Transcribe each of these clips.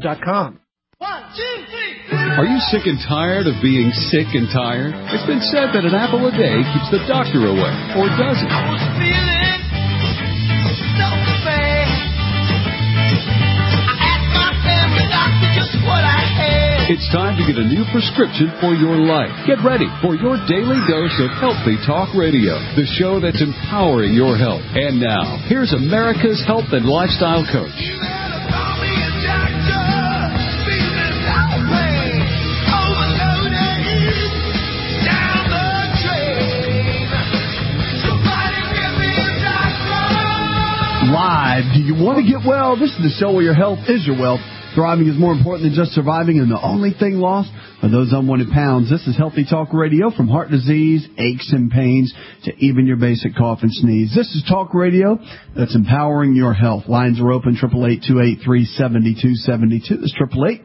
.com. 1, 2, 3. Are you sick and tired of being sick and tired? It's been said that an apple a day keeps the doctor away, or does it? I was feeling so bad. I asked my family doctor just what I had. It's time to get a new prescription for your life. Get ready for your daily dose of Healthy Talk Radio, the show that's empowering your health. And now, here's America's health and lifestyle coach. Live. Do you want to get well? This is the show where your health is your wealth. Thriving is more important than just surviving, and the only thing lost are those unwanted pounds. This is Healthy Talk Radio, from heart disease, aches and pains, to even your basic cough and sneeze. This is Talk Radio that's empowering your health. Lines are open, 888-283-7272. That's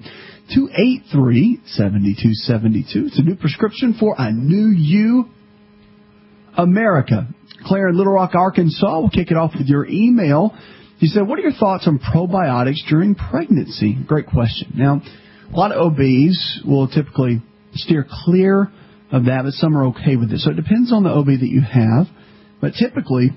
888-283-7272. It's a new prescription for a new you, America. Claire in Little Rock, Arkansas. We'll kick it off with your email. You said, what are your thoughts on probiotics during pregnancy? Great question. Now, a lot of OBs will typically steer clear of that, but some are okay with it. So it depends on the OB that you have. But typically,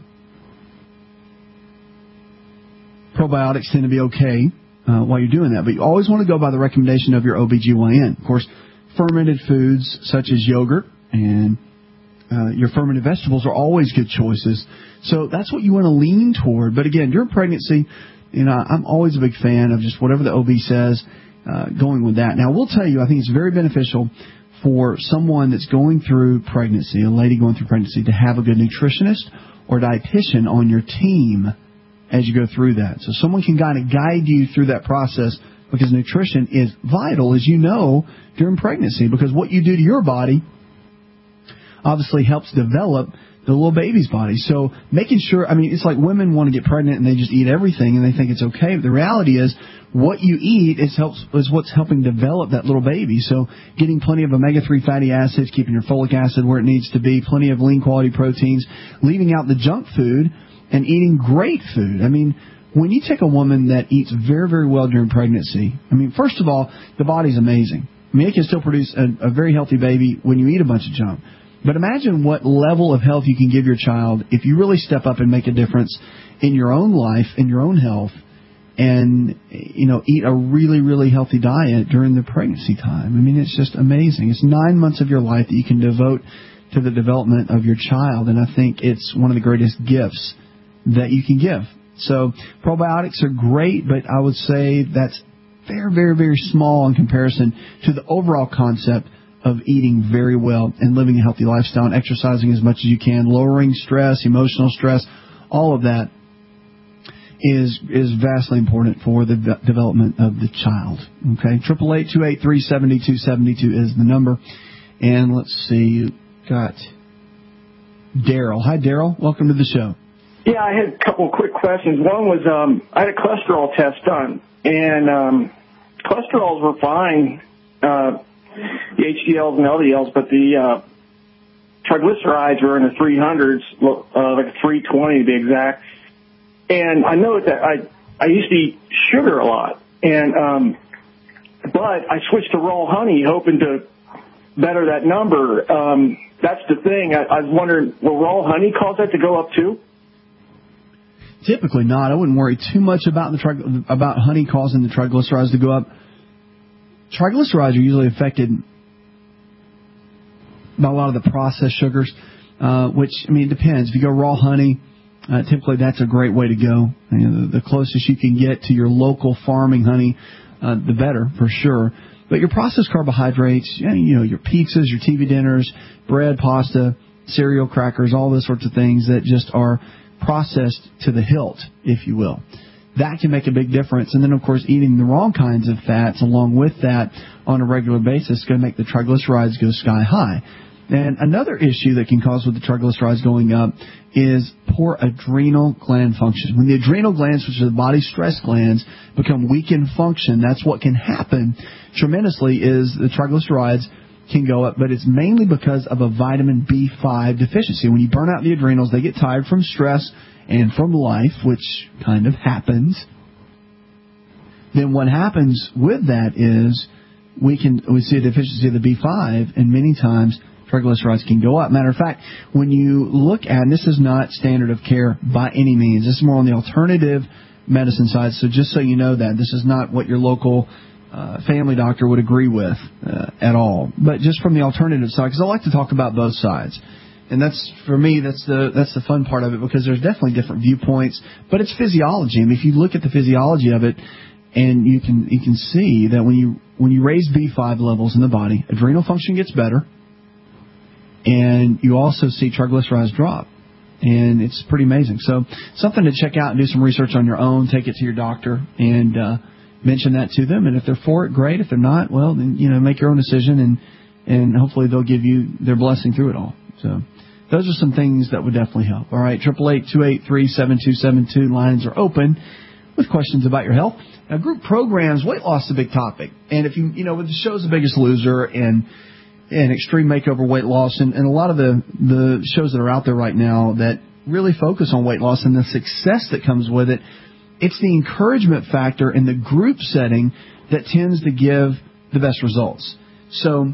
probiotics tend to be okay while you're doing that. But you always want to go by the recommendation of your OBGYN. Of course, fermented foods such as yogurt and your fermented vegetables are always good choices. So that's what you want to lean toward. But again, during pregnancy, I'm always a big fan of just whatever the OB says, going with that. Now, we'll tell you, I think it's very beneficial for someone that's going through pregnancy, a lady going through pregnancy, to have a good nutritionist or dietitian on your team as you go through that. So someone can kind of guide you through that process, because nutrition is vital, as you know, during pregnancy, because what you do to your body obviously helps develop the little baby's body. So making sure, it's like women want to get pregnant and they just eat everything and they think it's okay. But the reality is, what you eat is what's helping develop that little baby. So getting plenty of omega-3 fatty acids, keeping your folic acid where it needs to be, plenty of lean quality proteins, leaving out the junk food, and eating great food. When you take a woman that eats very, very well during pregnancy, first of all, the body's amazing. It can still produce a very healthy baby when you eat a bunch of junk. But imagine what level of health you can give your child if you really step up and make a difference in your own life, in your own health, and, eat a really, really healthy diet during the pregnancy time. It's just amazing. It's 9 months of your life that you can devote to the development of your child, and I think it's one of the greatest gifts that you can give. So probiotics are great, but I would say that's very, very, very small in comparison to the overall concept of eating very well and living a healthy lifestyle and exercising as much as you can, lowering stress, emotional stress. All of that is vastly important for the development of the child. Okay, 888-283-7272 is the number. And let's see, got Daryl. Hi, Daryl. Welcome to the show. Yeah, I had a couple of quick questions. One was, I had a cholesterol test done, and cholesterols were fine, the HDLs and LDLs, but the triglycerides were in the 300s, like 320 to be exact. And I know that I used to eat sugar a lot, and but I switched to raw honey, hoping to better that number. That's the thing. I was wondering, will raw honey cause that to go up too? Typically not. I wouldn't worry too much about about honey causing the triglycerides to go up. Triglycerides are usually affected by a lot of the processed sugars, which, it depends. If you go raw honey, typically that's a great way to go. The closest you can get to your local farming honey, the better, for sure. But your processed carbohydrates, your pizzas, your TV dinners, bread, pasta, cereal, crackers, all those sorts of things that just are processed to the hilt, if you will. That can make a big difference. And then, of course, eating the wrong kinds of fats along with that on a regular basis is going to make the triglycerides go sky high. And another issue that can cause with the triglycerides going up is poor adrenal gland function. When the adrenal glands, which are the body's stress glands, become weak in function, that's what can happen tremendously, is the triglycerides can go up, but it's mainly because of a vitamin B5 deficiency. When you burn out the adrenals, they get tired from stress and from life, which kind of happens. then what happens with that is we see a deficiency of the B5, and many times triglycerides can go up. Matter of fact, when you look at, and this is not standard of care by any means, this is more on the alternative medicine side, so just so you know that, this is not what your local family doctor would agree with at all, but just from the alternative side, because I like to talk about both sides. And that's, for me, that's the fun part of it, because there's definitely different viewpoints, but it's physiology. I mean, if you look at the physiology of it, and you can see that when you raise B5 levels in the body, adrenal function gets better, and you also see triglycerides drop. And it's pretty amazing. So something to check out and do some research on your own. Take it to your doctor and mention that to them. And if they're for it, great. If they're not, well, then, make your own decision, and hopefully they'll give you their blessing through it all. So those are some things that would definitely help. All right, 888-283-7272 lines are open with questions about your health. Now, group programs, weight loss is a big topic. And if with the show's The Biggest Loser and Extreme Makeover Weight Loss, and a lot of the shows that are out there right now that really focus on weight loss and the success that comes with it, it's the encouragement factor in the group setting that tends to give the best results. So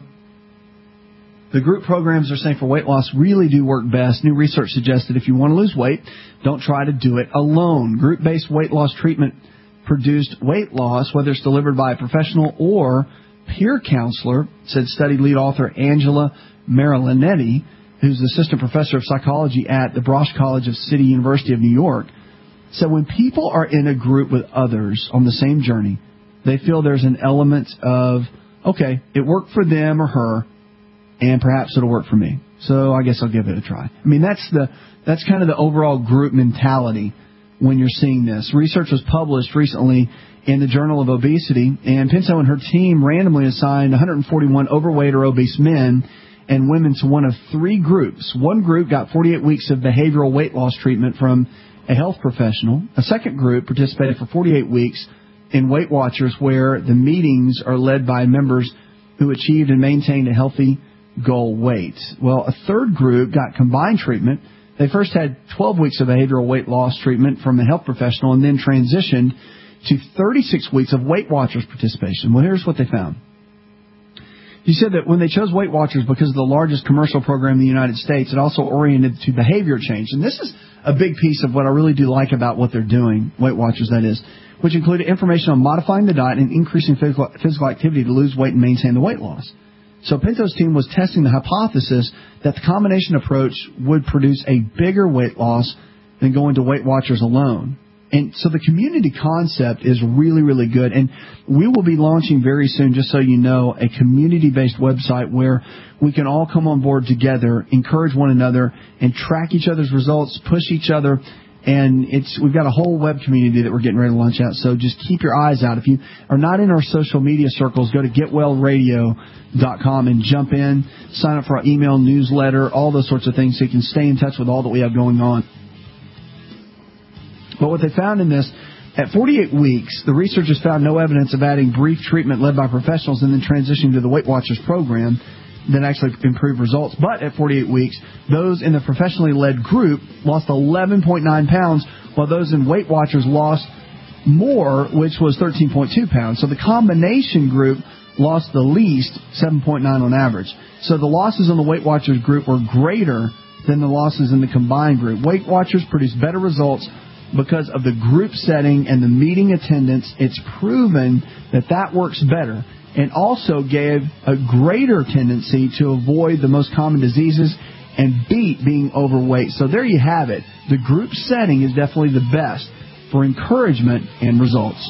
the group programs are saying for weight loss really do work best. New research suggests that if you want to lose weight, don't try to do it alone. Group-based weight loss treatment produced weight loss, whether it's delivered by a professional or peer counselor, said study lead author Angela Marilanetti, who's the assistant professor of psychology at the Brosh College of City University of New York. So when people are in a group with others on the same journey, they feel there's an element of, okay, it worked for them or her, and perhaps it'll work for me. So I guess I'll give it a try. I mean, that's kind of the overall group mentality when you're seeing this. Research was published recently in the Journal of Obesity, and Pinto and her team randomly assigned 141 overweight or obese men and women to one of three groups. One group got 48 weeks of behavioral weight loss treatment from a health professional. A second group participated for 48 weeks in Weight Watchers, where the meetings are led by members who achieved and maintained a healthy goal weight. Well, a third group got combined treatment. They first had 12 weeks of behavioral weight loss treatment from a health professional and then transitioned to 36 weeks of Weight Watchers participation. Well, here's what they found. He said that when they chose Weight Watchers because of the largest commercial program in the United States, it also oriented to behavior change. And this is a big piece of what I really do like about what they're doing, Weight Watchers that is, which included information on modifying the diet and increasing physical activity to lose weight and maintain the weight loss. So Pinto's team was testing the hypothesis that the combination approach would produce a bigger weight loss than going to Weight Watchers alone. And so the community concept is really, really good. And we will be launching very soon, just so you know, a community-based website where we can all come on board together, encourage one another, and track each other's results, push each other. And we've got a whole web community that we're getting ready to launch out. So just keep your eyes out. If you are not in our social media circles, go to GetWellRadio.com and jump in, sign up for our email newsletter, all those sorts of things, so you can stay in touch with all that we have going on. But what they found in this, at 48 weeks, the researchers found no evidence of adding brief treatment led by professionals and then transitioning to the Weight Watchers program that actually improved results. But at 48 weeks, those in the professionally led group lost 11.9 pounds, while those in Weight Watchers lost more, which was 13.2 pounds. So the combination group lost the least, 7.9 on average. So the losses in the Weight Watchers group were greater than the losses in the combined group. Weight Watchers produced better results because of the group setting and the meeting attendance. It's proven that works better, and also gave a greater tendency to avoid the most common diseases and beat being overweight. So there you have it. The group setting is definitely the best for encouragement and results.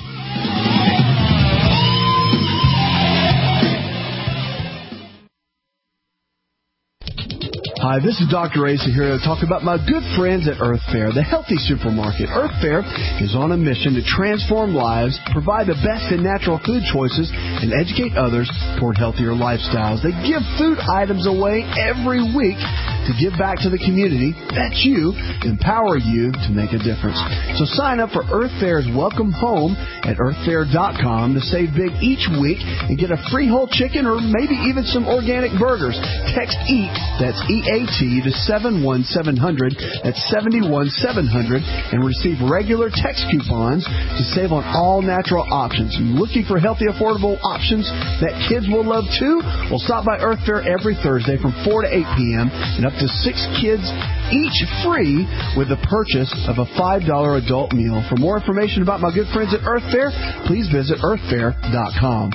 Hi, this is Dr. Asa here to talk about my good friends at Earth Fare, the healthy supermarket. Earth Fare is on a mission to transform lives, provide the best in natural food choices, and educate others toward healthier lifestyles. They give food items away every week to give back to the community, that's you, empower you to make a difference. So sign up for Earth Fair's Welcome Home at earthfair.com to save big each week and get a free whole chicken or maybe even some organic burgers. Text EAT, that's EAT, to 71700, that's 71700, and receive regular text coupons to save on all natural options. Looking for healthy, affordable options that kids will love too? Well, stop by Earth Fair every Thursday from 4 to 8 p.m. and up to 6 kids each free with the purchase of a $5 adult meal. For more information about my good friends at Earth Fair, please visit earthfair.com.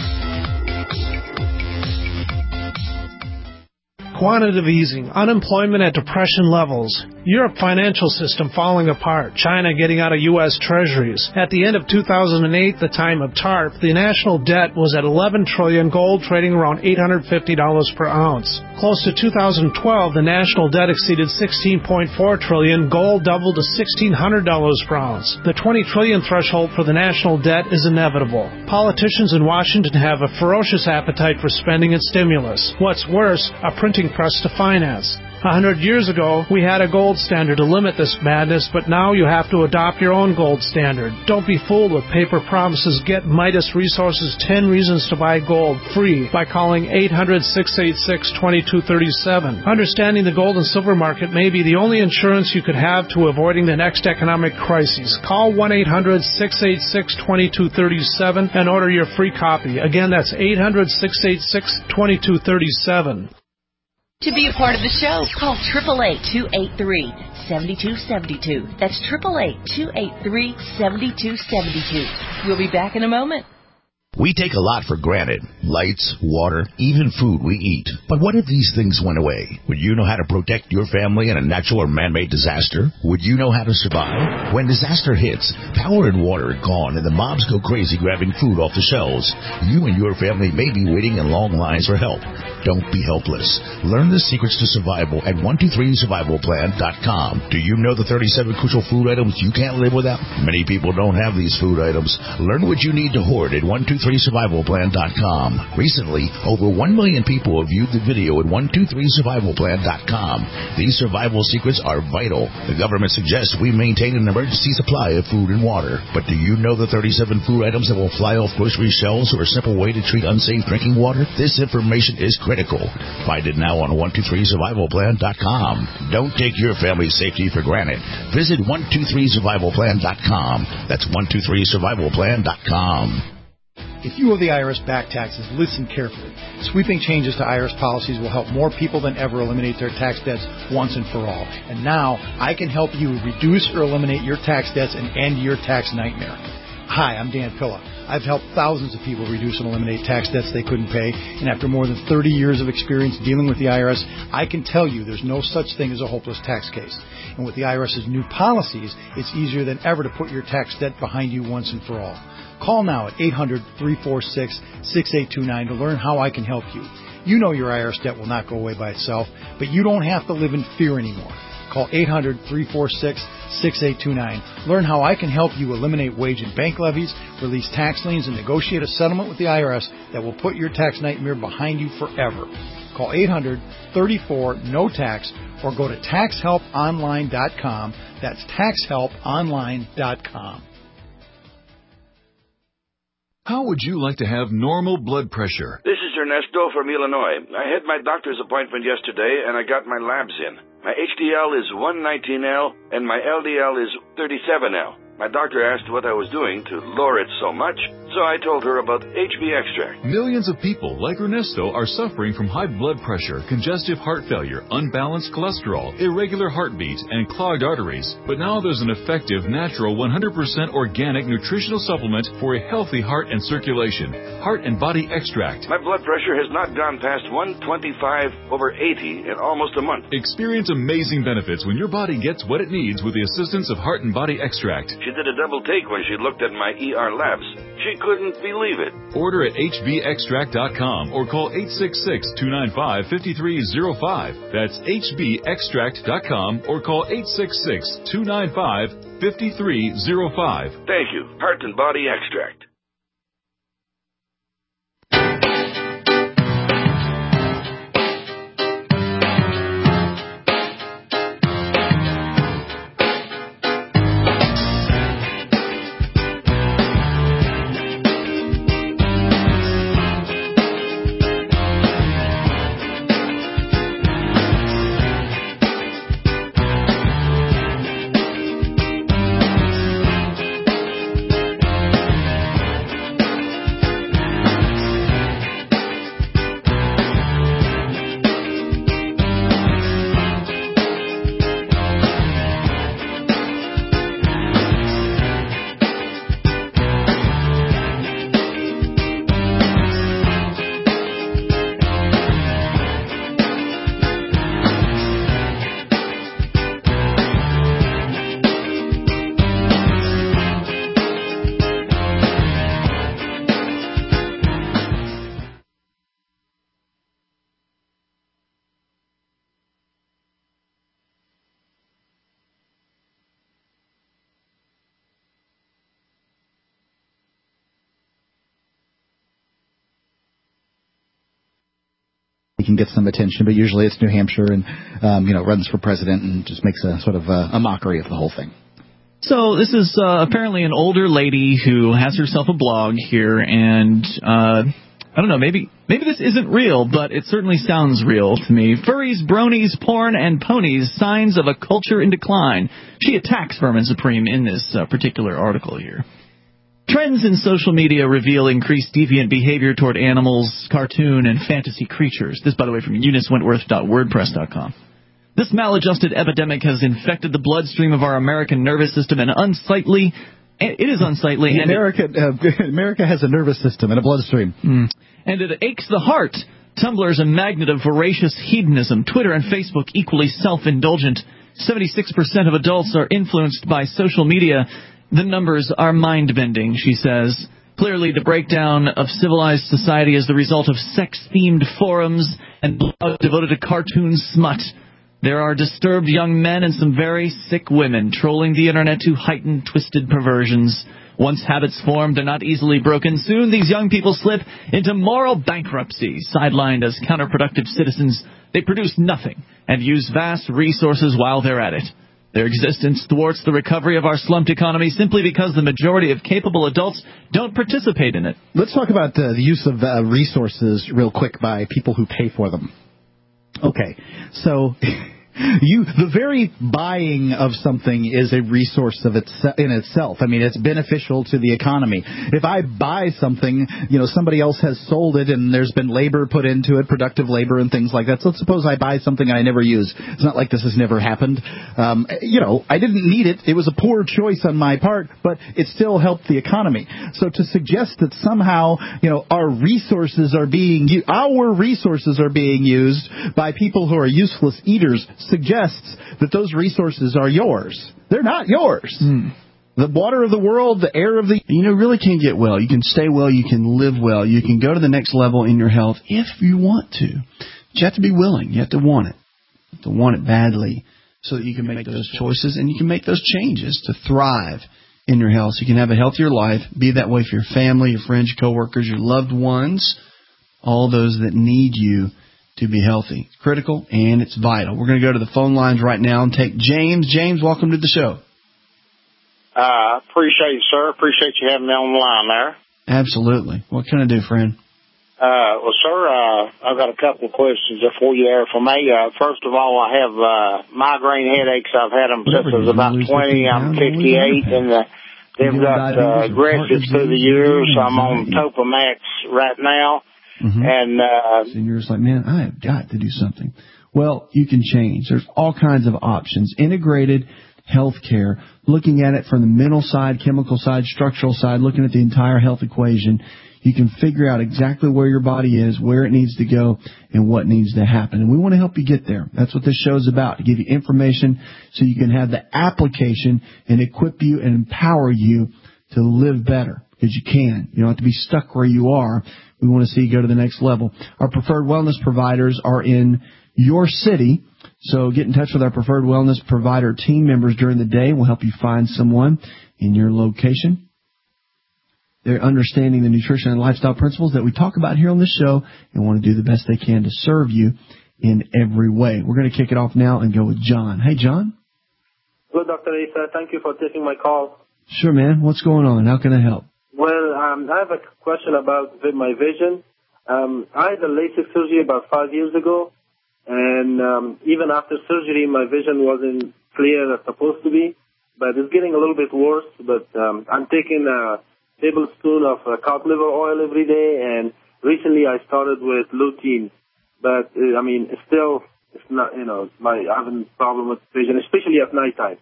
Quantitative easing, unemployment at depression levels, Europe financial system falling apart, China getting out of U.S. treasuries. At the end of 2008, the time of TARP, the national debt was at $11 trillion, gold trading around $850 per ounce. Close to 2012, the national debt exceeded $16.4 trillion, gold doubled to $1,600 per ounce. The $20 trillion threshold for the national debt is inevitable. Politicians in Washington have a ferocious appetite for spending and stimulus. What's worse, a printing press to finance. 100 years ago, we had a gold standard to limit this madness, but now you have to adopt your own gold standard. Don't be fooled with paper promises. Get Midas Resources 10 Reasons to Buy Gold free by calling 800-686-2237. Understanding the gold and silver market may be the only insurance you could have to avoiding the next economic crisis. Call 1-800-686-2237 and order your free copy. Again, that's 800-686-2237. To be a part of the show, call 888-283-7272. That's 888-283-7272. We'll be back in a moment. We take a lot for granted. Lights, water, even food we eat. But what if these things went away? Would you know how to protect your family in a natural or man-made disaster? Would you know how to survive? When disaster hits, power and water are gone and the mobs go crazy grabbing food off the shelves. You and your family may be waiting in long lines for help. Don't be helpless. Learn the secrets to survival at 123survivalplan.com. Do you know the 37 crucial food items you can't live without? Many people don't have these food items. Learn what you need to hoard at 123survivalplan.com. Recently, over 1 million people have viewed the video at 123survivalplan.com. These survival secrets are vital. The government suggests we maintain an emergency supply of food and water. But do you know the 37 food items that will fly off grocery shelves or a simple way to treat unsafe drinking water? This information is critical. Find it now on 123survivalplan.com. Don't take your family's safety for granted. Visit 123survivalplan.com. That's 123survivalplan.com. If you owe the IRS back taxes, listen carefully. Sweeping changes to IRS policies will help more people than ever eliminate their tax debts once and for all. And now, I can help you reduce or eliminate your tax debts and end your tax nightmare. Hi, I'm Dan Pilla. I've helped thousands of people reduce and eliminate tax debts they couldn't pay, and after more than 30 years of experience dealing with the IRS, I can tell you there's no such thing as a hopeless tax case. And with the IRS's new policies, it's easier than ever to put your tax debt behind you once and for all. Call now at 800-346-6829 to learn how I can help you. You know your IRS debt will not go away by itself, but you don't have to live in fear anymore. Call 800-346-6829. Learn how I can help you eliminate wage and bank levies, release tax liens, and negotiate a settlement with the IRS that will put your tax nightmare behind you forever. Call 800-34-NO-TAX or go to taxhelponline.com. That's taxhelponline.com. How would you like to have normal blood pressure? This is Ernesto from Illinois. I had my doctor's appointment yesterday, and I got my labs in. My HDL is 119L, and my LDL is 37L. My doctor asked what I was doing to lower it so much, so I told her about HB Extract. Millions of people like Ernesto are suffering from high blood pressure, congestive heart failure, unbalanced cholesterol, irregular heartbeat, and clogged arteries. But now there's an effective, natural, 100% organic nutritional supplement for a healthy heart and circulation. Heart and Body Extract. My blood pressure has not gone past 125/80 in almost a month. Experience amazing benefits when your body gets what it needs with the assistance of Heart and Body Extract. She did a double take when she looked at my ER labs. She couldn't believe it. Order at hbextract.com or call 866-295-5305. That's hbextract.com or call 866-295-5305. Thank you. Heart and Body Extract. can get some attention, but usually it's New Hampshire and, runs for president and just makes a sort of a mockery of the whole thing. So this is apparently an older lady who has herself a blog here, and I don't know, maybe this isn't real, but it certainly sounds real to me. Furries, bronies, porn, and ponies, signs of a culture in decline. She attacks Vermin Supreme in this particular article here. Trends in social media reveal increased deviant behavior toward animals, cartoon, and fantasy creatures. This, by the way, from EuniceWentworth.wordpress.com. This maladjusted epidemic has infected the bloodstream of our American nervous system and it is unsightly. And America has a nervous system and a bloodstream. And it aches the heart. Tumblr is a magnet of voracious hedonism. Twitter and Facebook equally self-indulgent. 76% of adults are influenced by social media. The numbers are mind-bending, she says. Clearly, the breakdown of civilized society is the result of sex-themed forums and blogs devoted to cartoon smut. There are disturbed young men and some very sick women trolling the internet to heighten twisted perversions. Once habits form, they're not easily broken. Soon, these young people slip into moral bankruptcy. Sidelined as counterproductive citizens, they produce nothing and use vast resources while they're at it. Their existence thwarts the recovery of our slumped economy simply because the majority of capable adults don't participate in it. Let's talk about the use of resources real quick by people who pay for them. Okay, so the very buying of something is a resource in itself. I mean, it's beneficial to the economy. If I buy something, somebody else has sold it and there's been labor put into it, productive labor and things like that. So let's suppose I buy something I never use. It's not like this has never happened. I didn't need it. It was a poor choice on my part, but it still helped the economy. So to suggest that somehow, our resources are being used by people who are useless eaters suggests that those resources are yours. They're not yours. The water of the world, the air of the... really can get well. You can stay well. You can live well. You can go to the next level in your health if you want to. But you have to be willing. You have to want it. You have to want it badly so that you can make those choices and you can make those changes to thrive in your health. So you can have a healthier life, be that way for your family, your friends, your coworkers, your loved ones, all those that need you to be healthy. It's critical and it's vital. We're going to go to the phone lines right now and take James. James, welcome to the show. Appreciate it, sir. Appreciate you having me on the line there. Absolutely. What can I do, friend? Well, sir, I've got a couple of questions for you there for me. First of all, I have migraine headaches. I've had them since I was about 20. I'm 58, and they've got aggressive through the years. I'm on Topamax right now. And you're just like, man, I have got to do something. Well, you can change. There's all kinds of options. Integrated health care, looking at it from the mental side, chemical side, structural side, looking at the entire health equation. You can figure out exactly where your body is, where it needs to go, and what needs to happen. And we want to help you get there. That's what this show's about, to give you information so you can have the application and equip you and empower you to live better, because you can. You don't have to be stuck where you are. We want to see you go to the next level. Our preferred wellness providers are in your city, so get in touch with our preferred wellness provider team members during the day. We'll help you find someone in your location. They're understanding the nutrition and lifestyle principles that we talk about here on this show and want to do the best they can to serve you in every way. We're going to kick it off now and go with John. Hey, John. Hello, Dr. Asa. Thank you for taking my call. Sure, man. What's going on? How can I help? Well, I have a question about my vision. I had a LASIK surgery about 5 years ago, and even after surgery, my vision wasn't clear as supposed to be, but it's getting a little bit worse. But I'm taking a tablespoon of cod liver oil every day, and recently I started with lutein. But, it's not, I'm having a problem with vision, especially at nighttime.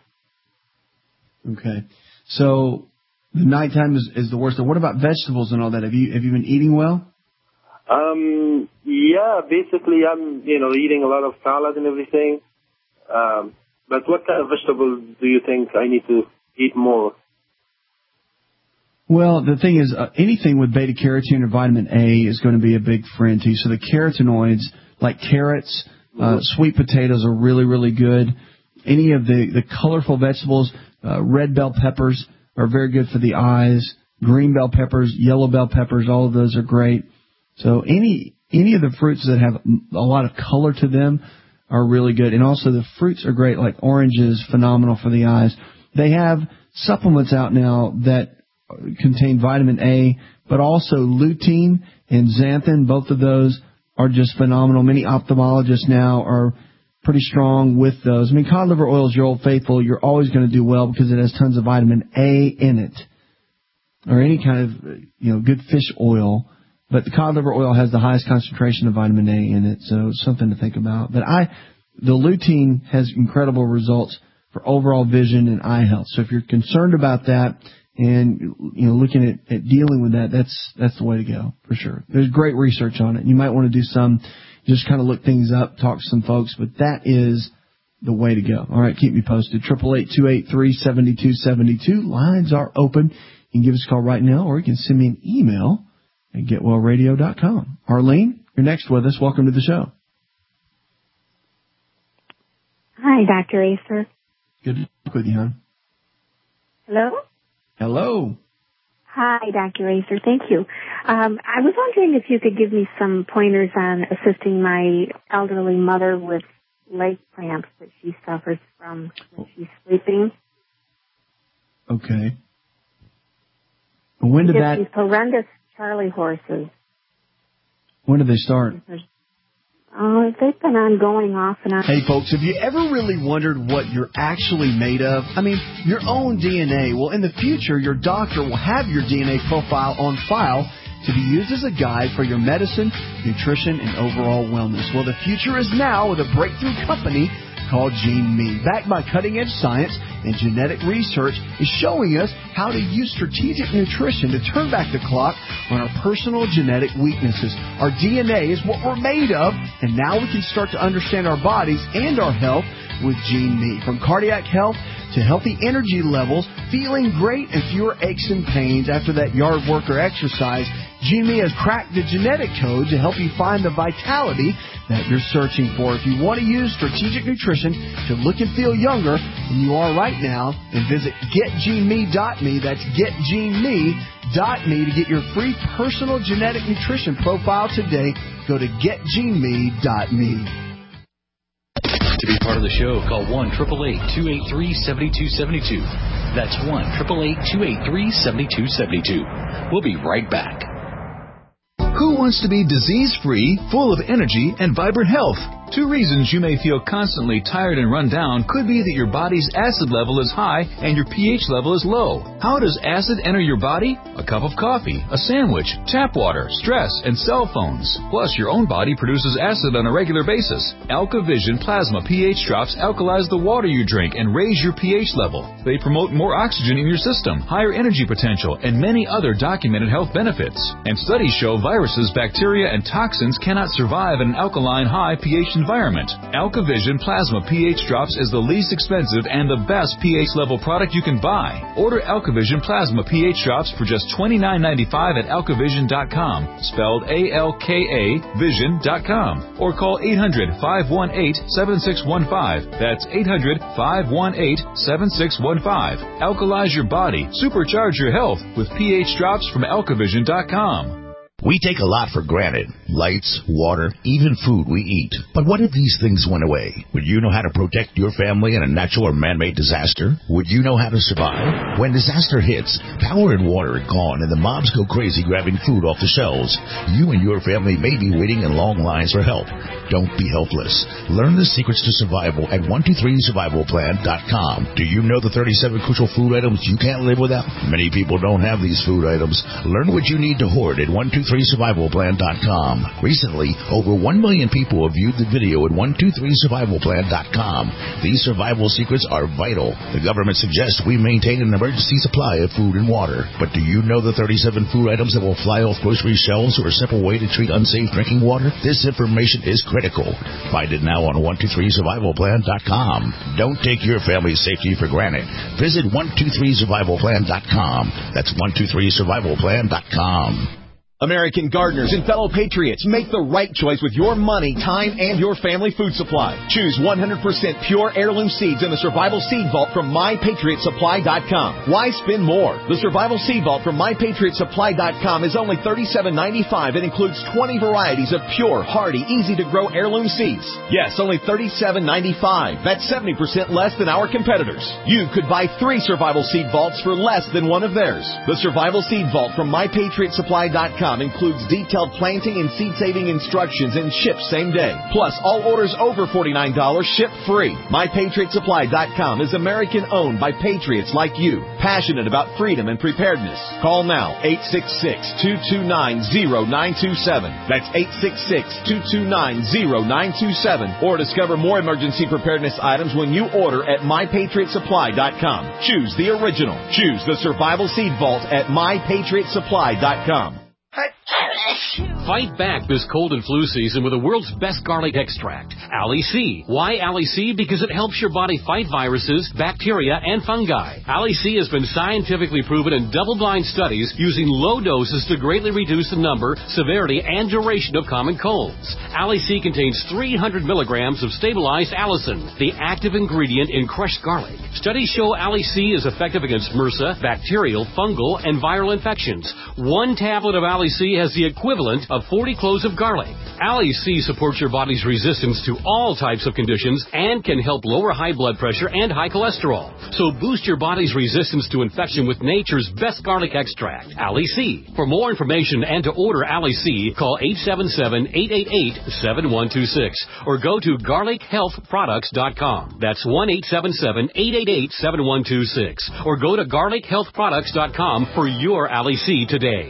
Okay. So the nighttime is the worst. What about vegetables and all that? Have you been eating well? Yeah, basically I'm, eating a lot of salad and everything. But what kind of vegetables do you think I need to eat more? Well, the thing is, anything with beta-carotene or vitamin A is going to be a big friend to you. So the carotenoids, like carrots, sweet potatoes are really, really good. Any of the colorful vegetables, red bell peppers are very good for the eyes. Green bell peppers, yellow bell peppers, all of those are great. So any of the fruits that have a lot of color to them are really good. And also the fruits are great, like oranges, phenomenal for the eyes. They have supplements out now that contain vitamin A, but also lutein and xanthan. Both of those are just phenomenal. Many ophthalmologists now are pretty strong with those. I mean, cod liver oil is your old faithful. You're always going to do well because it has tons of vitamin A in it, or any kind of good fish oil. But the cod liver oil has the highest concentration of vitamin A in it, so it's something to think about. But the lutein has incredible results for overall vision and eye health. So if you're concerned about that and looking at dealing with that, that's the way to go for sure. There's great research on it. You might want to do some, just kind of look things up, talk to some folks, but that is the way to go. All right, keep me posted. 888-283-7272. Lines are open. You can give us a call right now, or you can send me an email at getwellradio.com. Arlene, you're next with us. Welcome to the show. Hi, Dr. Acer. Good to talk with you, hon. Hello? Hello. Hi, Dr. Acer. Thank you. I was wondering if you could give me some pointers on assisting my elderly mother with leg cramps that she suffers from when she's sleeping. Okay. When did that... These horrendous Charlie horses. When did they start? They've been ongoing off and on. Hey, folks, have you ever really wondered what you're actually made of? I mean, your own DNA. Well, in the future, your doctor will have your DNA profile on file to be used as a guide for your medicine, nutrition, and overall wellness. Well, the future is now with a breakthrough company called GeneMe. Backed by cutting-edge science and genetic research, is showing us how to use strategic nutrition to turn back the clock on our personal genetic weaknesses. Our DNA is what we're made of, and now we can start to understand our bodies and our health with GeneMe. From cardiac health to healthy energy levels, feeling great and fewer aches and pains after that yard work or exercise, GeneMe has cracked the genetic code to help you find the vitality that you're searching for. If you want to use strategic nutrition to look and feel younger than you are right now, then visit getgeneme.me. That's getgeneme.me to get your free personal genetic nutrition profile today. Go to getgeneme.me. To be part of the show, call 1-888-283-7272. That's 1-888-283-7272. We'll be right back. Who wants to be disease-free, full of energy, and vibrant health? Two reasons you may feel constantly tired and run down could be that your body's acid level is high and your pH level is low. How does acid enter your body? A cup of coffee, a sandwich, tap water, stress, and cell phones. Plus, your own body produces acid on a regular basis. AlkaVision Plasma pH drops alkalize the water you drink and raise your pH level. They promote more oxygen in your system, higher energy potential, and many other documented health benefits. And studies show viruses, bacteria, and toxins cannot survive in an alkaline high pH environment. AlkaVision Plasma pH Drops is the least expensive and the best pH level product you can buy. Order AlkaVision Plasma pH Drops for just $29.95 at alkavision.com, spelled A-L-K-A vision.com, or call 800-518-7615. That's 800-518-7615. Alkalize your body, supercharge your health with pH Drops from alkavision.com. We take a lot for granted. Lights, water, even food we eat. But what if these things went away? Would you know how to protect your family in a natural or man-made disaster? Would you know how to survive? When disaster hits, power and water are gone and the mobs go crazy grabbing food off the shelves. You and your family may be waiting in long lines for help. Don't be helpless. Learn the secrets to survival at 123survivalplan.com. Do you know the 37 crucial food items you can't live without? Many people don't have these food items. Learn what you need to hoard at 123survivalplan.com. Recently, over 1 million people have viewed the video at 123survivalplan.com. These survival secrets are vital. The government suggests we maintain an emergency supply of food and water. But do you know the 37 food items that will fly off grocery shelves or a simple way to treat unsafe drinking water? This information is critical. Find it now on 123survivalplan.com. Don't take your family's safety for granted. Visit 123survivalplan.com. That's 123survivalplan.com. American gardeners and fellow patriots, make the right choice with your money, time, and your family food supply. Choose 100% pure heirloom seeds in the Survival Seed Vault from MyPatriotSupply.com. Why spend more? The Survival Seed Vault from MyPatriotSupply.com is only $37.95 and includes 20 varieties of pure, hardy, easy-to-grow heirloom seeds. Yes, only $37.95. That's 70% less than our competitors. You could buy 3 Survival Seed Vaults for less than one of theirs. The Survival Seed Vault from MyPatriotSupply.com includes detailed planting and seed-saving instructions and ships same day. Plus, all orders over $49 ship free. MyPatriotSupply.com is American-owned by patriots like you, passionate about freedom and preparedness. Call now, 866-229-0927. That's 866-229-0927. Or discover more emergency preparedness items when you order at MyPatriotSupply.com. Choose the original. Choose the Survival Seed Vault at MyPatriotSupply.com. Fight back this cold and flu season with the world's best garlic extract, Ali C. Why Ali C? Because it helps your body fight viruses, bacteria, and fungi. Ali C has been scientifically proven in double-blind studies using low doses to greatly reduce the number, severity, and duration of common colds. Ali C contains 300 milligrams of stabilized allicin, the active ingredient in crushed garlic. Studies show Ali C is effective against MRSA, bacterial, fungal, and viral infections. 1 tablet of Ali C has the equivalent of 40 cloves of garlic. Ali C supports your body's resistance to all types of conditions and can help lower high blood pressure and high cholesterol. So boost your body's resistance to infection with nature's best garlic extract, Ali C. For more information and to order Ali C, call 877-888-7126 or go to garlichealthproducts.com. That's 1-877-888-7126 or go to garlichealthproducts.com for your Ali C today.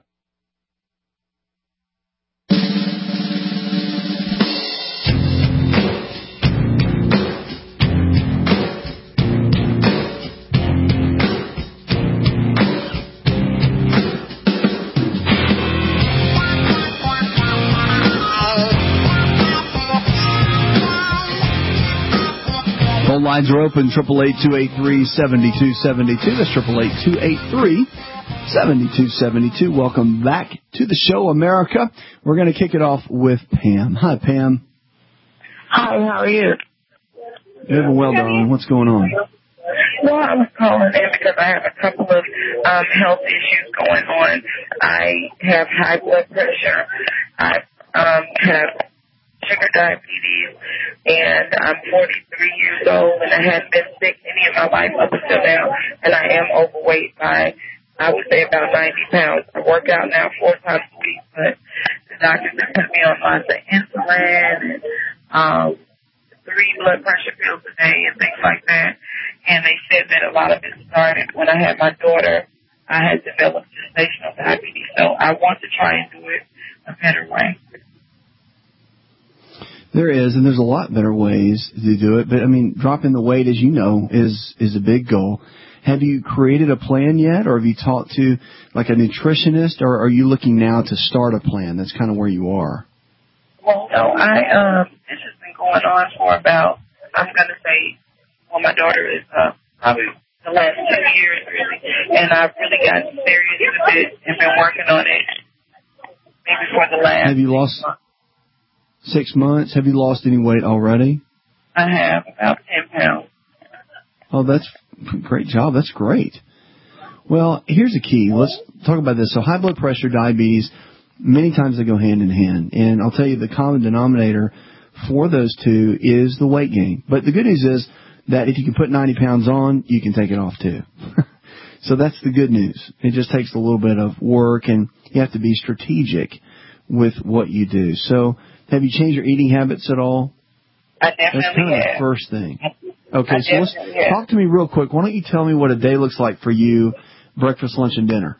Phone lines are open, 888-283-7272. That's 888-283-7272. Welcome back to the show, America. We're going to kick it off with Pam. Hi, Pam. Hi, how are you? Doing well, darling. What's going on? Well, I was calling in because I have a couple of health issues going on. I have high blood pressure. I have sugar diabetes, and I'm 43 years old, and I haven't been sick any of my life up until now, and I am overweight by, I would say, about 90 pounds. I work out now 4 times a week, but the doctors have put me on lots of insulin and 3 blood pressure pills a day and things like that, and they said that a lot of it started when I had my daughter. I had developed gestational diabetes, so I want to try and do it a better way. There is, and there's a lot better ways to do it. But, I mean, dropping the weight, as you know, is a big goal. Have you created a plan yet, or have you talked to, like, a nutritionist, or are you looking now to start a plan? That's kind of where you are. Well, no, this has been going on for about, I'm going to say, well, my daughter is probably the last 2 years, really. And I've really gotten serious with it and been working on it maybe for the last. Have you lost 6 months? Have you lost any weight already? I have, about 10 pounds. Oh, that's a great job. That's great. Well, here's the key. Let's talk about this. So high blood pressure, diabetes, many times they go hand in hand. And I'll tell you the common denominator for those two is the weight gain. But the good news is that if you can put 90 pounds on, you can take it off too. So that's the good news. It just takes a little bit of work, and you have to be strategic with what you do. So have you changed your eating habits at all? I definitely That's kind of have. the first thing. Okay, so let's talk to me real quick. Why don't you tell me what a day looks like for you, breakfast, lunch, and dinner?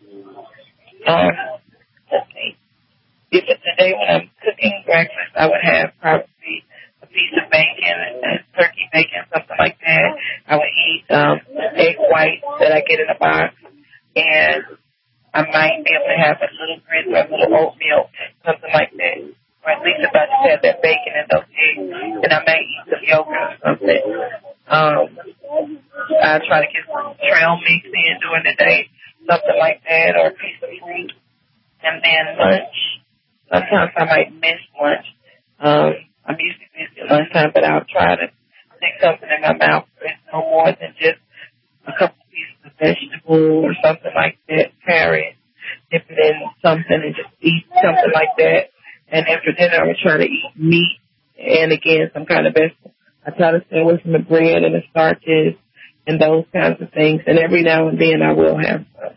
Let's see. If it's a day when I'm cooking breakfast, I would have probably a piece of bacon, turkey bacon, something like that. I would eat egg whites that I get in a box, and I might be able to have a little grits or a little oatmeal, something like that. Or at least if I just have that bacon and those eggs, then I may eat some yogurt or something. I try to get some trail mix in during the day, something like that, or a piece of fruit. And then lunch, sometimes I might miss lunch. I'm usually busy at lunchtime, but I'll try to stick something in my mouth. It's no more than just a couple pieces of vegetable or something like that, carrot, dip it in something and just eat something like that. And after dinner, I would try to eat meat and, again, some kind of vegetable. I try to stay away from the bread and the starches and those kinds of things. And every now and then I will have some.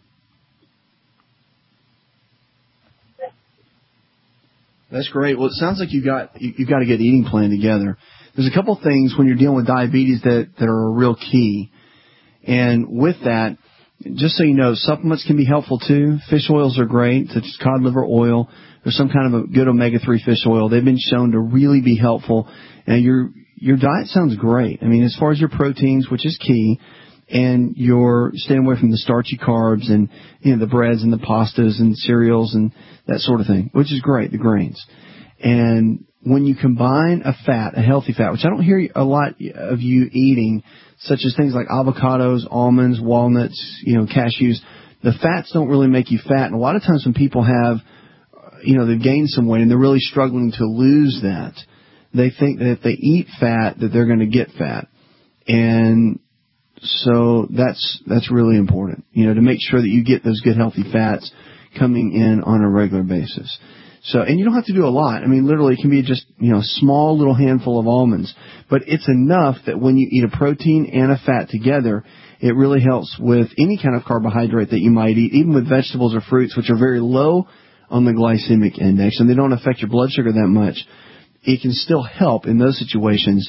That's great. Well, it sounds like you've got a good eating plan together. There's a couple things when you're dealing with diabetes that are a real key. And with that, just so you know, supplements can be helpful too. Fish oils are great, such as cod liver oil. There's some kind of a good omega-3 fish oil. They've been shown to really be helpful. And your diet sounds great. I mean, as far as your proteins, which is key, and you're staying away from the starchy carbs and, the breads and the pastas and cereals and that sort of thing, which is great, the grains. And when you combine a healthy fat, which I don't hear a lot of you eating, such as things like avocados, almonds, walnuts, cashews, the fats don't really make you fat. And a lot of times when people have, they've gained some weight and they're really struggling to lose that, they think that if they eat fat that they're going to get fat. And so that's really important, to make sure that you get those good healthy fats coming in on a regular basis. So, and you don't have to do a lot. I mean, literally it can be just, a small little handful of almonds, but it's enough that when you eat a protein and a fat together, it really helps with any kind of carbohydrate that you might eat, even with vegetables or fruits, which are very low on the glycemic index and they don't affect your blood sugar that much. It can still help in those situations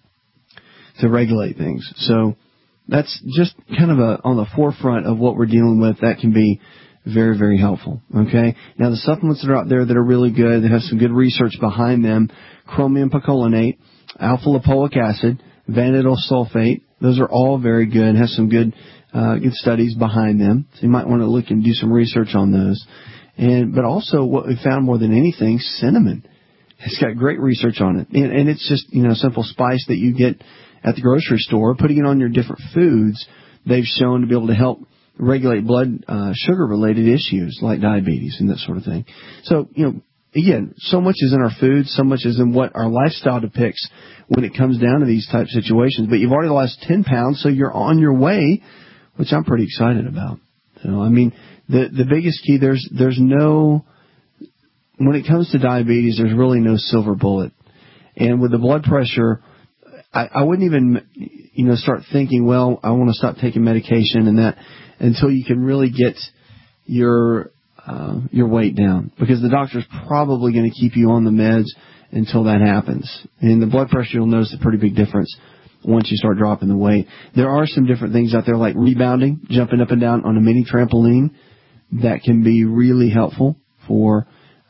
to regulate things. So that's just kind of on the forefront of what we're dealing with. That can be very, very helpful. Okay. Now the supplements that are out there that are really good, that have some good research behind them, chromium picolinate, alpha lipoic acid, vanadyl sulfate, those are all very good, have some good studies behind them. So you might want to look and do some research on those. But also what we found more than anything, cinnamon. It's got great research on it. And it's just, a simple spice that you get at the grocery store. Putting it on your different foods, they've shown to be able to help regulate blood sugar-related issues like diabetes and that sort of thing. So, again, so much is in our food, so much is in what our lifestyle depicts when it comes down to these type of situations. But you've already lost 10 pounds, so you're on your way, which I'm pretty excited about. So, I mean, the biggest key, there's no, when it comes to diabetes, there's really no silver bullet. And with the blood pressure, I wouldn't even, start thinking, well, I want to stop taking medication and that until you can really get your weight down, because the doctor's probably going to keep you on the meds until that happens. And the blood pressure, you'll notice a pretty big difference once you start dropping the weight. There are some different things out there like rebounding, jumping up and down on a mini trampoline, that can be really helpful for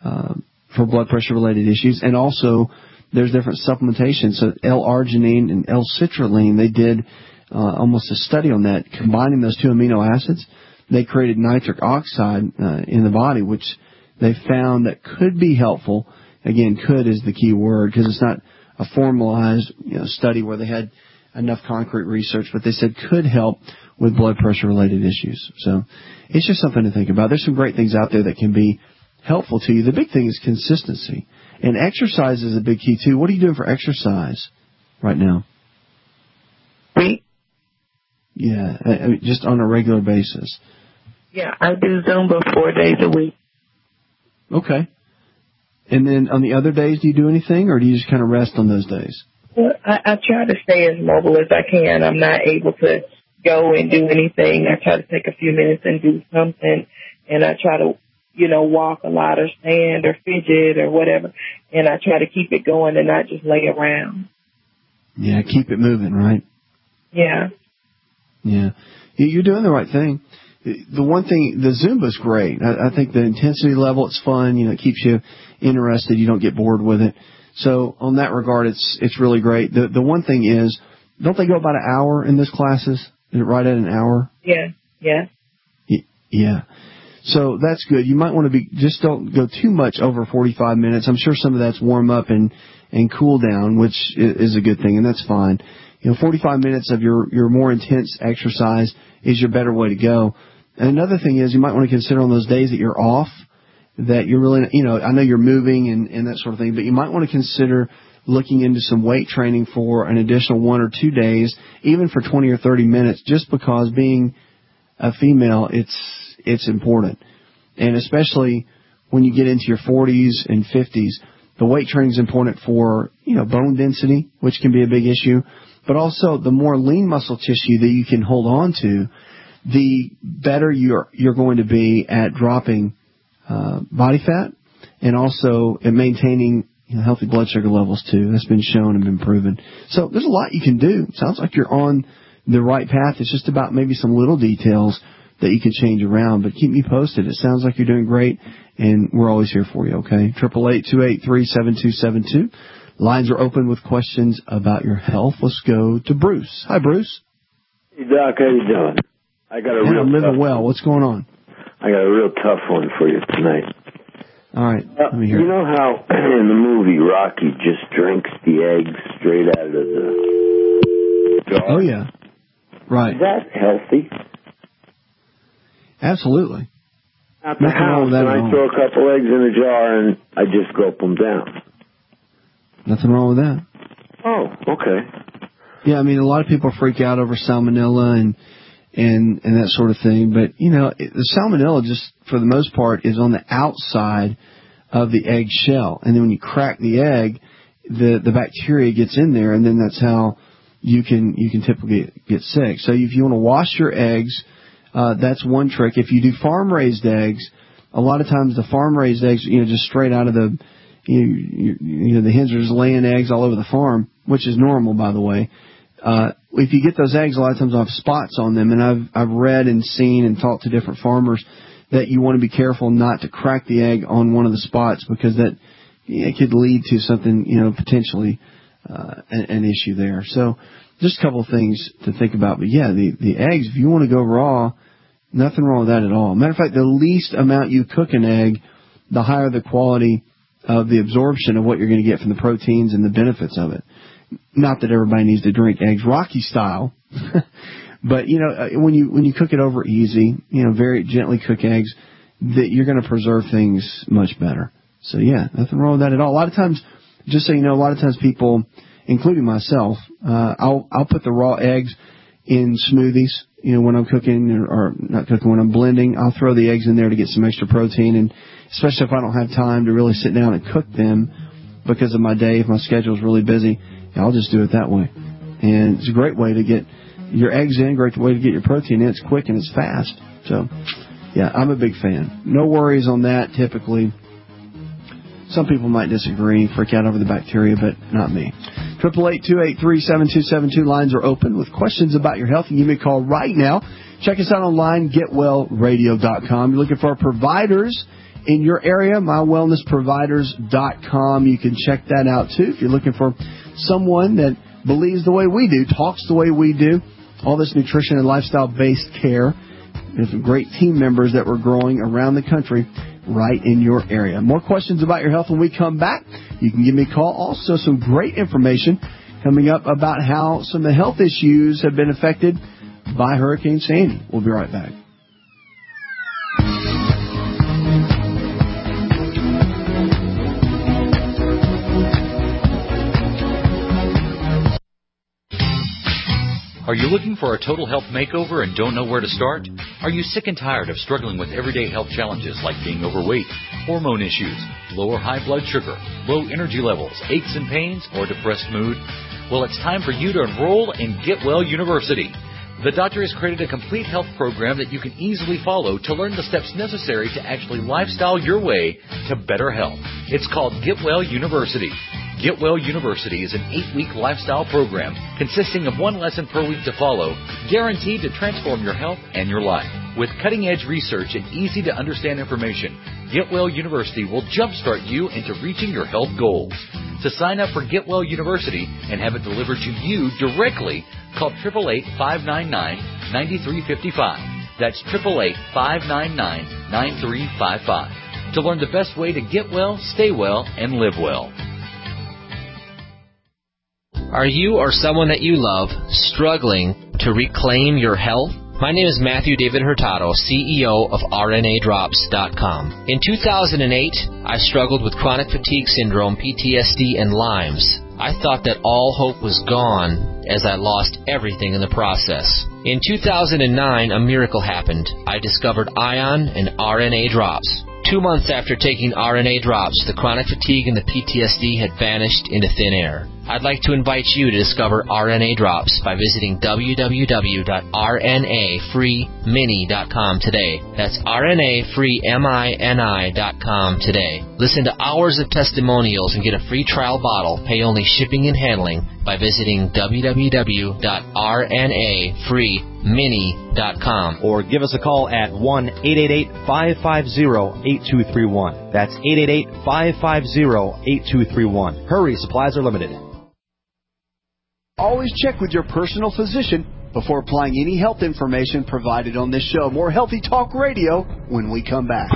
blood pressure related issues. And also there's different supplementation. So L-arginine and L-citrulline, they did almost a study on that, combining those two amino acids. They created nitric oxide in the body, which they found that could be helpful. Again, could is the key word, because it's not a formalized study where they had enough concrete research, but they said could help with blood pressure related issues. So it's just something to think about. There's some great things out there that can be helpful to you. The big thing is consistency, and exercise is a big key too. What are you doing for exercise right now? Yeah, just on a regular basis. Yeah, I do Zumba 4 days a week. Okay. And then on the other days, do you do anything, or do you just kind of rest on those days? Well, I try to stay as mobile as I can. I'm not able to go and do anything. I try to take a few minutes and do something, and I try to, walk a lot or stand or fidget or whatever, and I try to keep it going and not just lay around. Yeah, keep it moving, right? Yeah. Yeah. You're doing the right thing. The one thing, the Zumba's great. I think the intensity level, it's fun. It keeps you interested. You don't get bored with it. So on that regard, it's really great. The one thing is, don't they go about an hour in those classes? Is it right at an hour? Yeah. Yeah. So that's good. You might want to just don't go too much over 45 minutes. I'm sure some of that's warm up and cool down, which is a good thing, and that's fine. 45 minutes of your more intense exercise is your better way to go. And another thing is, you might want to consider on those days that you're off, that you're really, I know you're moving and that sort of thing, but you might want to consider looking into some weight training for an additional 1 or 2 days, even for 20 or 30 minutes, just because being a female, it's important. And especially when you get into your 40s and 50s, the weight training is important for, bone density, which can be a big issue, but also the more lean muscle tissue that you can hold on to, the better you're going to be at dropping body fat and also at maintaining healthy blood sugar levels too. That's been shown and been proven. So there's a lot you can do. Sounds like you're on the right path. It's just about maybe some little details that you can change around, but keep me posted. It sounds like you're doing great, and we're always here for you, okay? 888-283-7272. Lines are open with questions about your health. Let's go to Bruce. Hi, Bruce. Hey, Doc, how you doing? I got a real I'm living tough well. What's going on? I got a real tough one for you tonight. All right, let me hear You know how in the movie Rocky just drinks the eggs straight out of the jar? Oh, yeah. Right. Is that healthy? Absolutely. At the house, and I throw a couple eggs in a jar and I just gulp them down. Nothing wrong with that. Oh, okay. Yeah, I mean, a lot of people freak out over salmonella and that sort of thing, but the salmonella, just for the most part, is on the outside of the egg shell, and then when you crack the egg, the bacteria gets in there, and then that's how you can typically get sick. So if you want to wash your eggs, that's one trick. If you do farm raised eggs, a lot of times the farm raised eggs, just straight out of the the hens are just laying eggs all over the farm, which is normal, by the way. If you get those eggs, a lot of times they'll have spots on them, and I've read and seen and talked to different farmers that you want to be careful not to crack the egg on one of the spots, because that it could lead to something, potentially an issue there. So just a couple of things to think about. But yeah, the eggs, if you want to go raw, nothing wrong with that at all. Matter of fact, the least amount you cook an egg, the higher the quality of the absorption of what you're going to get from the proteins and the benefits of it. Not that everybody needs to drink eggs Rocky style, but when you cook it over easy, very gently cook eggs, that you're going to preserve things much better. So yeah, nothing wrong with that at all. A lot of times, just so you know, a lot of times people, including myself, I'll put the raw eggs in smoothies. When I'm cooking or not cooking, when I'm blending, I'll throw the eggs in there to get some extra protein, and especially if I don't have time to really sit down and cook them because of my day, if my schedule is really busy, I'll just do it that way. And it's a great way to get your eggs in, great way to get your protein in. It's quick and it's fast. So, yeah, I'm a big fan. No worries on that typically. Some people might disagree, freak out over the bacteria, but not me. 888-283-7272. Lines are open with questions about your health, and you may call right now. Check us out online, getwellradio.com. You're looking for providers in your area, mywellnessproviders.com. You can check that out, too. If you're looking for someone that believes the way we do, talks the way we do, all this nutrition and lifestyle-based care. There's some great team members that we're growing around the country right in your area. More questions about your health when we come back. You can give me a call. Also, some great information coming up about how some of the health issues have been affected by Hurricane Sandy. We'll be right back. Are you looking for a total health makeover and don't know where to start? Are you sick and tired of struggling with everyday health challenges like being overweight, hormone issues, low or high blood sugar, low energy levels, aches and pains, or depressed mood? Well, it's time for you to enroll in Get Well University. The doctor has created a complete health program that you can easily follow to learn the steps necessary to actually lifestyle your way to better health. It's called Get Well University. Get Well University is an 8-week lifestyle program consisting of one lesson per week to follow, guaranteed to transform your health and your life. With cutting-edge research and easy-to-understand information, Get Well University will jumpstart you into reaching your health goals. To sign up for Get Well University and have it delivered to you directly, call 888-599-9355. That's 888-599-9355. To learn the best way to get well, stay well, and live well. Are you or someone that you love struggling to reclaim your health? My name is Matthew David Hurtado, CEO of RNAdrops.com. In 2008, I struggled with chronic fatigue syndrome, PTSD, and Lyme's. I thought that all hope was gone as I lost everything in the process. In 2009, a miracle happened. I discovered ION and RNA drops. 2 months after taking RNA drops, the chronic fatigue and the PTSD had vanished into thin air. I'd like to invite you to discover RNA drops by visiting www.rnafreemini.com today. That's rnafreemini.com today. Listen to hours of testimonials and get a free trial bottle. Pay only shipping and handling by visiting www.rnafreemini.com. Or give us a call at 1-888-550-8231. That's 888-550-8231. Hurry, supplies are limited. Always check with your personal physician before applying any health information provided on this show. More Healthy Talk Radio when we come back.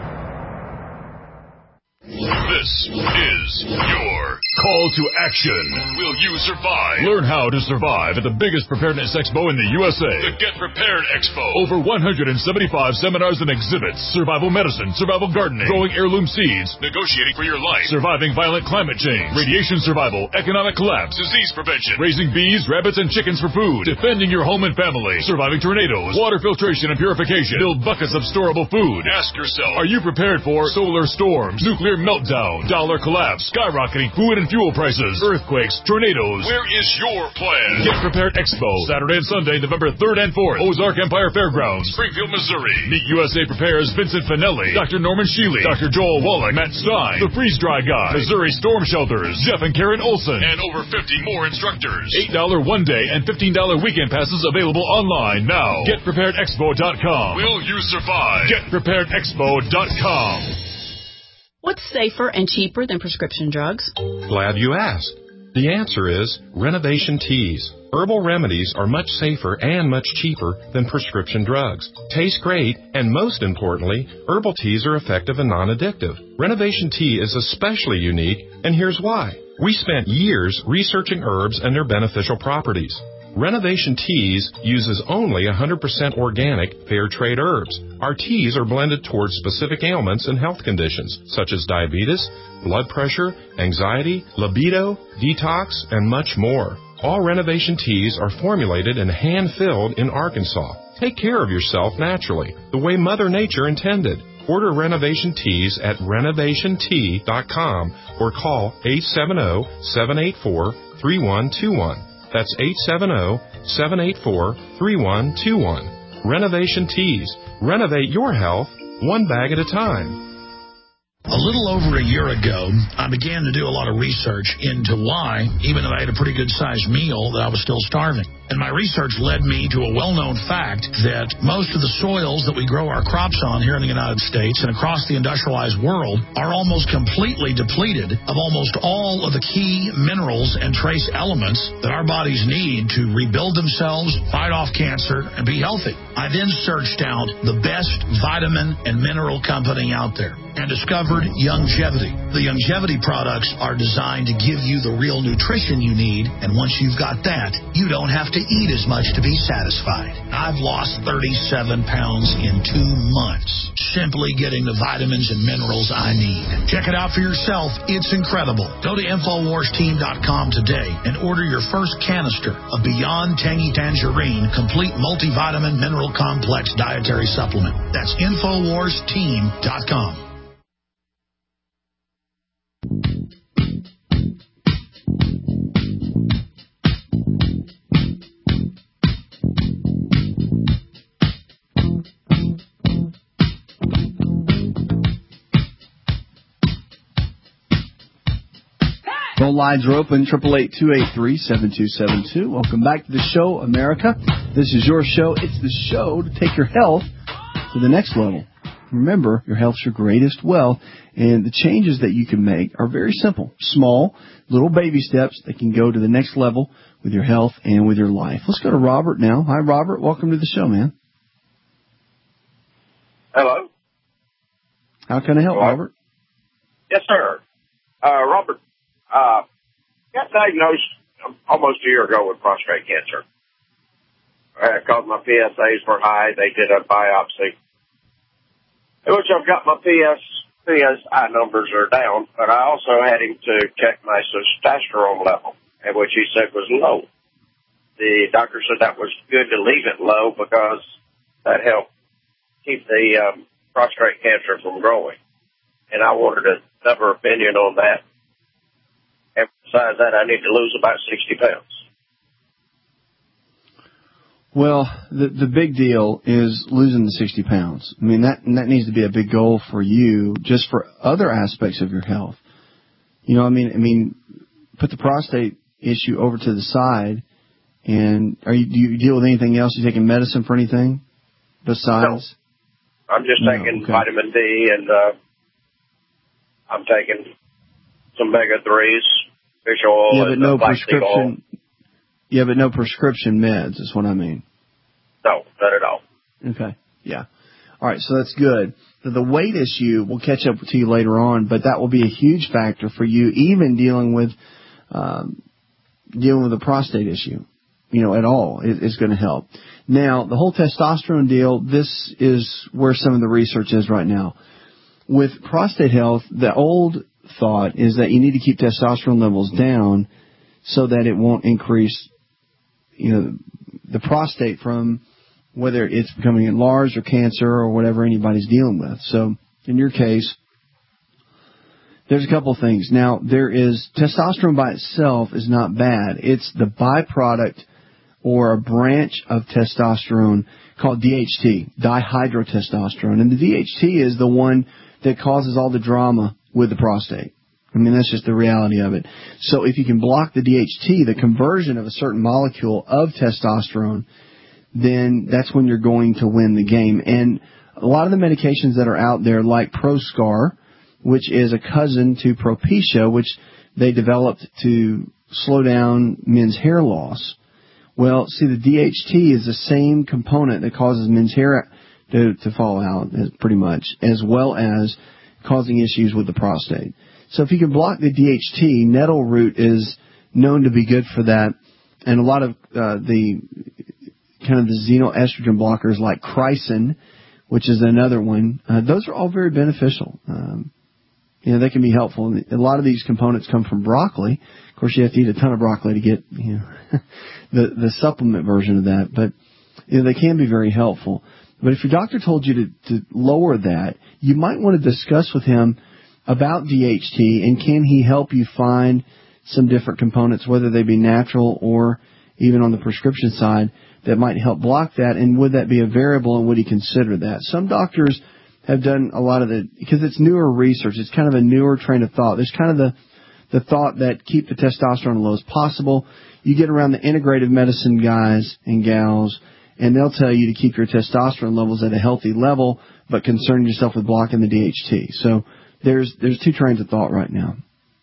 This is your call to action. Will you survive? Learn how to survive at the biggest preparedness expo in the USA. The Get Prepared Expo. Over 175 seminars and exhibits. Survival medicine, survival gardening, growing heirloom seeds, negotiating for your life, surviving violent climate change, radiation survival, economic collapse, disease prevention, raising bees, rabbits, and chickens for food, defending your home and family, surviving tornadoes, water filtration and purification, build buckets of storable food. Ask yourself, are you prepared for solar storms, nuclear meltdown, dollar collapse, skyrocketing food and fuel prices, earthquakes, tornadoes? Where is your plan? Get Prepared Expo, Saturday and Sunday, November 3rd and 4th, Ozark Empire Fairgrounds, Springfield, Missouri. Meet USA Prepares Vincent Finelli, Dr. Norman Sheely, Dr. Joel Wallach, Matt Stein, The Freeze Dry Guy, Missouri Storm Shelters, Jeff and Karen Olson, and over 50 more instructors. $8 one-day and $15 weekend passes available online now. GetPreparedExpo.com. Will you survive? GetPreparedExpo.com. What's safer and cheaper than prescription drugs? Glad you asked. The answer is Renovation Teas. Herbal remedies are much safer and much cheaper than prescription drugs. Taste great, and most importantly, herbal teas are effective and non-addictive. Renovation Tea is especially unique, and here's why. We spent years researching herbs and their beneficial properties. Renovation Teas uses only 100% organic, fair trade herbs. Our teas are blended towards specific ailments and health conditions, such as diabetes, blood pressure, anxiety, libido, detox, and much more. All Renovation Teas are formulated and hand-filled in Arkansas. Take care of yourself naturally, the way Mother Nature intended. Order Renovation Teas at renovationtea.com or call 870-784-3121. That's 870-784-3121. Renovation Teas. Renovate your health one bag at a time. A little over a year ago, I began to do a lot of research into why, even though I had a pretty good-sized meal, that I was still starving. And my research led me to a well-known fact that most of the soils that we grow our crops on here in the United States and across the industrialized world are almost completely depleted of almost all of the key minerals and trace elements that our bodies need to rebuild themselves, fight off cancer, and be healthy. I then searched out the best vitamin and mineral company out there and discovered Youngevity. The Youngevity products are designed to give you the real nutrition you need, and once you've got that, you don't have to eat as much to be satisfied. I've lost 37 pounds in 2 months, simply getting the vitamins and minerals I need. Check it out for yourself. It's incredible. Go to InfoWarsTeam.com today and order your first canister of Beyond Tangy Tangerine Complete Multivitamin Mineral Complex Dietary Supplement. That's InfoWarsTeam.com. Phone lines are open, 888-283-7272. Welcome back to the show, America. This is your show. It's the show to take your health to the next level. Remember, your health's your greatest wealth, and the changes that you can make are very simple. Small, little baby steps that can go to the next level with your health and with your life. Let's go to Robert now. Hi, Robert. Welcome to the show, man. Hello. How can I help, Robert? Yes, sir. Robert, got diagnosed almost a year ago with prostate cancer. because my PSAs were high. They did a biopsy, which I've got my PSI numbers are down, but I also had him to check my testosterone level, which he said was low. The doctor said that was good to leave it low because that helped keep the prostate cancer from growing. And I wanted another opinion on that. And besides that, I need to lose about 60 pounds. Well, the big deal is losing the 60 pounds. I mean, that needs to be a big goal for you, just for other aspects of your health. You know, I mean, put the prostate issue over to the side. And do you deal with anything else? You taking medicine for anything besides? No. I'm just taking vitamin D, and I'm taking some omega-3s, fish oil, yeah, but and no prescription oil. Yeah, but no prescription meds is what I mean. No, not at all. Okay, yeah. All right, so that's good. So the weight issue, we'll catch up to you later on, but that will be a huge factor for you, even dealing with the prostate issue. You know, at all, is going to help. Now, the whole testosterone deal, this is where some of the research is right now. With prostate health, the old thought is that you need to keep testosterone levels down so that it won't increase, you know, the prostate from whether it's becoming enlarged or cancer or whatever anybody's dealing with. So, in your case, there's a couple things. Now, there is testosterone by itself is not bad. It's the byproduct or a branch of testosterone called DHT, dihydrotestosterone. And the DHT is the one that causes all the drama with the prostate. I mean, that's just the reality of it. So if you can block the DHT, the conversion of a certain molecule of testosterone, then that's when you're going to win the game. And a lot of the medications that are out there, like Proscar, which is a cousin to Propecia, which they developed to slow down men's hair loss. Well, see, the DHT is the same component that causes men's hair to fall out, pretty much, as well as causing issues with the prostate. So if you can block the DHT, nettle root is known to be good for that, and a lot of the xenoestrogen blockers like Chrysin, which is another one, those are all very beneficial. You know, they can be helpful. And a lot of these components come from broccoli. Of course, you have to eat a ton of broccoli to get, you know, the supplement version of that. But, you know, they can be very helpful. But if your doctor told you to lower that, you might want to discuss with him about DHT and can he help you find some different components, whether they be natural or even on the prescription side, that might help block that. And would that be a variable, and would he consider that? Some doctors have done a lot of because it's newer research. It's kind of a newer train of thought. There's kind of the thought that keep the testosterone low as possible. You get around the integrative medicine guys and gals, and they'll tell you to keep your testosterone levels at a healthy level, but concern yourself with blocking the DHT. So there's two trains of thought right now.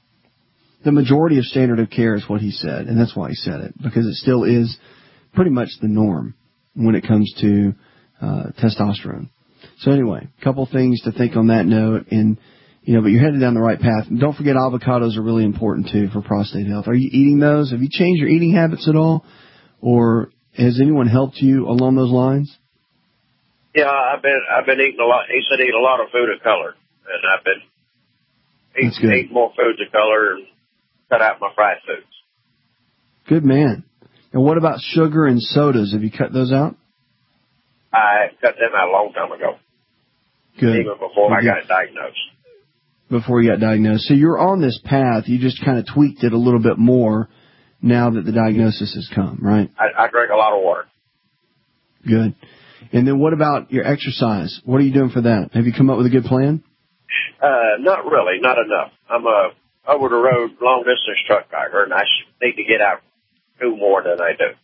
The majority of standard of care is what he said, and that's why he said it, because it still is pretty much the norm when it comes to testosterone. So anyway, a couple things to think on that note, and you know, but you're headed down the right path. And don't forget, avocados are really important too for prostate health. Are you eating those? Have you changed your eating habits at all, or has anyone helped you along those lines? Yeah, I've been eating a lot. He said eat a lot of food of color, and I've been eating more foods of color and cut out my fried foods. Good man. And what about sugar and sodas? Have you cut those out? I cut them out a long time ago. Good. Even before I got diagnosed. Before you got diagnosed. So you're on this path. You just kind of tweaked it a little bit more now that the diagnosis has come, right? I drink a lot of water. Good. And then what about your exercise? What are you doing for that? Have you come up with a good plan? Not really. Not enough. I'm a over-the-road, long-distance truck driver, and I need to get out do more than I do.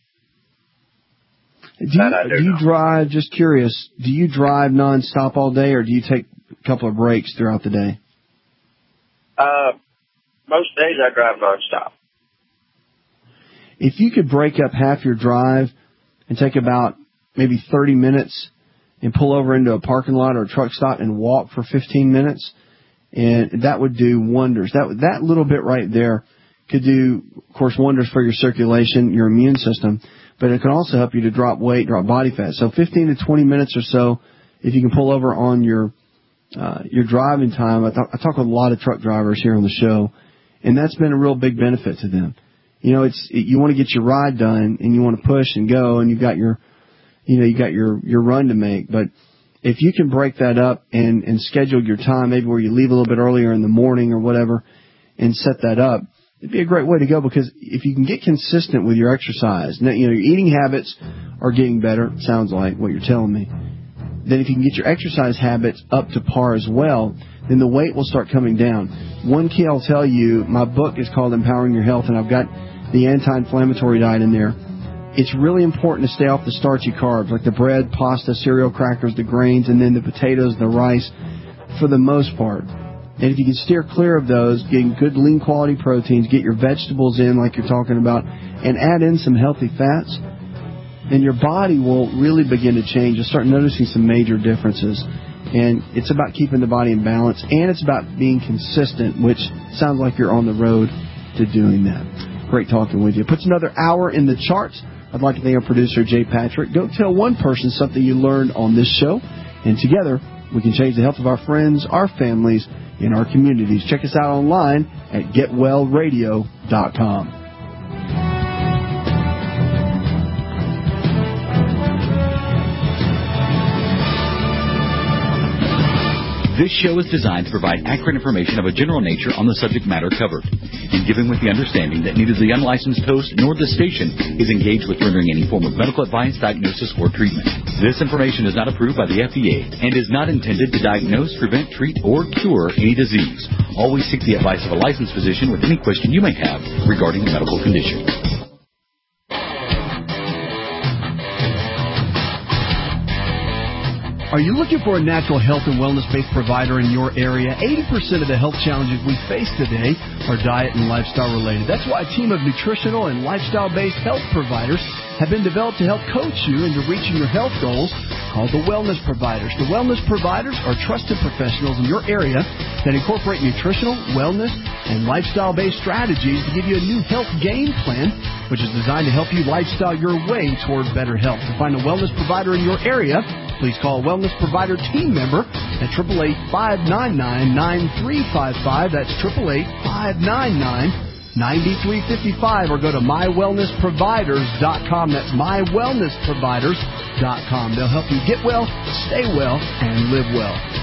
Do you drive, just curious, do you drive nonstop all day, or do you take a couple of breaks throughout the day? Most days I drive nonstop. If you could break up half your drive and take about maybe 30 minutes and pull over into a parking lot or a truck stop and walk for 15 minutes, and that would do wonders. That little bit right there could do, of course, wonders for your circulation, your immune system, but it can also help you to drop weight, drop body fat. So 15 to 20 minutes or so, if you can pull over on your driving time. I talk with a lot of truck drivers here on the show, and that's been a real big benefit to them. You know, you want to get your ride done, and you want to push and go, and you got your run to make. But if you can break that up and schedule your time, maybe where you leave a little bit earlier in the morning or whatever, and set that up, it'd be a great way to go, because if you can get consistent with your exercise, you know, your eating habits are getting better, sounds like what you're telling me. Then if you can get your exercise habits up to par as well, then the weight will start coming down. One key I'll tell you, my book is called Empowering Your Health, and I've got the anti-inflammatory diet in there. It's really important to stay off the starchy carbs, like the bread, pasta, cereal, crackers, the grains, and then the potatoes, the rice, for the most part. And if you can steer clear of those, getting good lean quality proteins, get your vegetables in like you're talking about, and add in some healthy fats, then your body will really begin to change. You'll start noticing some major differences. And it's about keeping the body in balance, and it's about being consistent, which sounds like you're on the road to doing that. Great talking with you. Puts another hour in the charts. I'd like to thank our producer, Jay Patrick. Go tell one person something you learned on this show, and together we can change the health of our friends, our families, in our communities. Check us out online at GetWellRadio.com. This show is designed to provide accurate information of a general nature on the subject matter covered, and given with the understanding that neither the unlicensed host nor the station is engaged with rendering any form of medical advice, diagnosis, or treatment. This information is not approved by the FDA and is not intended to diagnose, prevent, treat, or cure any disease. Always seek the advice of a licensed physician with any question you may have regarding a medical condition. Are you looking for a natural health and wellness-based provider in your area? 80% of the health challenges we face today are diet and lifestyle related. That's why a team of nutritional and lifestyle-based health providers have been developed to help coach you into reaching your health goals, called the Wellness Providers. The Wellness Providers are trusted professionals in your area that incorporate nutritional, wellness, and lifestyle-based strategies to give you a new health game plan, which is designed to help you lifestyle your way toward better health. To find a wellness provider in your area, please call a Wellness Provider team member at 888-599-9355. That's 888-599-9355. Or go to mywellnessproviders.com. That's mywellnessproviders.com. They'll help you get well, stay well, and live well.